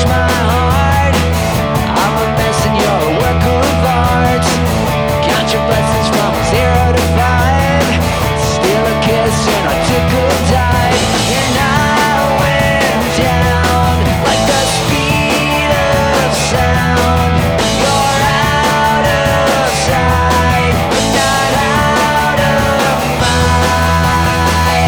crush my heart. I'm a mess and you're a work of art. Count your blessings from 0 to 5. Steal a kiss and I took a dive. And I went down like the speed of sound. You're out of sight, but not out of mind.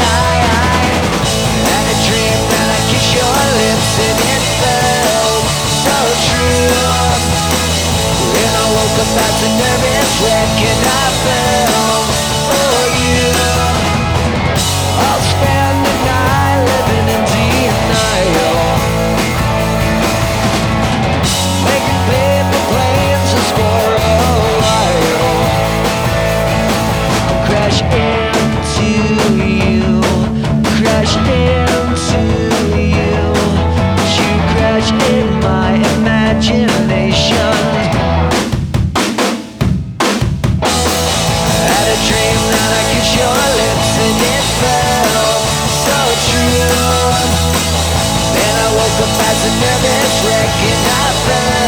Had a dream that I kissed your lips and it felt so true. And I woke up as a nervous wreck and I fell for you. I'll spend the night living in denial, making paper planes just for a while. Crash into you, crash into you. You crash in my imagination. Had a dream that I kissed your lips and it felt so true. Then I woke up as a nervous wreck and I fell